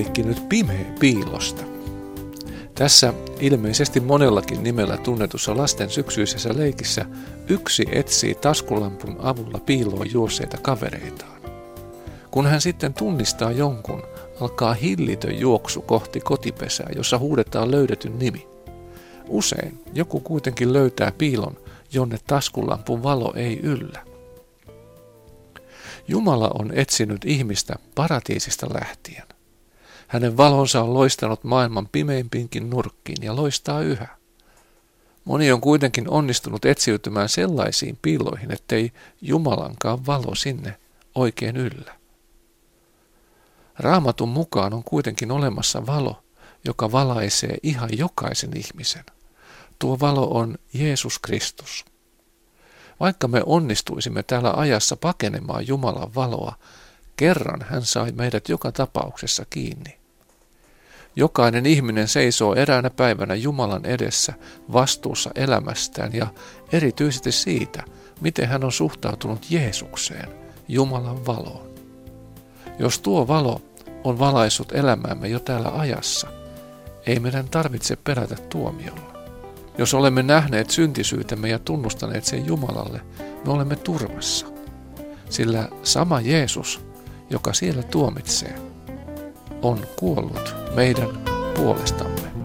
leikkinyt pimeä piilosta. Tässä ilmeisesti monellakin nimellä tunnetussa lasten syksyisessä leikissä yksi etsii taskulampun avulla piiloon juosseita kavereitaan. Kun hän sitten tunnistaa jonkun, alkaa hillitön juoksu kohti kotipesää, jossa huudetaan löydetyn nimi. Usein joku kuitenkin löytää piilon, jonne taskulampun valo ei yllä. Jumala on etsinyt ihmistä paratiisista lähtien. Hänen valonsa on loistanut maailman pimeimpiinkin nurkkiin ja loistaa yhä. Moni on kuitenkin onnistunut etsiytymään sellaisiin piiloihin, ettei Jumalankaan valo sinne oikein yllä. Raamatun mukaan on kuitenkin olemassa valo, joka valaisee ihan jokaisen ihmisen. Tuo valo on Jeesus Kristus. Vaikka me onnistuisimme täällä ajassa pakenemaan Jumalan valoa, kerran hän sai meidät joka tapauksessa kiinni. Jokainen ihminen seisoo eräänä päivänä Jumalan edessä vastuussa elämästään ja erityisesti siitä, miten hän on suhtautunut Jeesukseen, Jumalan valoon. Jos tuo valo on valaissut elämäämme jo täällä ajassa, ei meidän tarvitse pelätä tuomiolla. Jos olemme nähneet syntisyytemme ja tunnustaneet sen Jumalalle, me olemme turvassa, sillä sama Jeesus, joka siellä tuomitsee, on kuollut meidän puolestamme.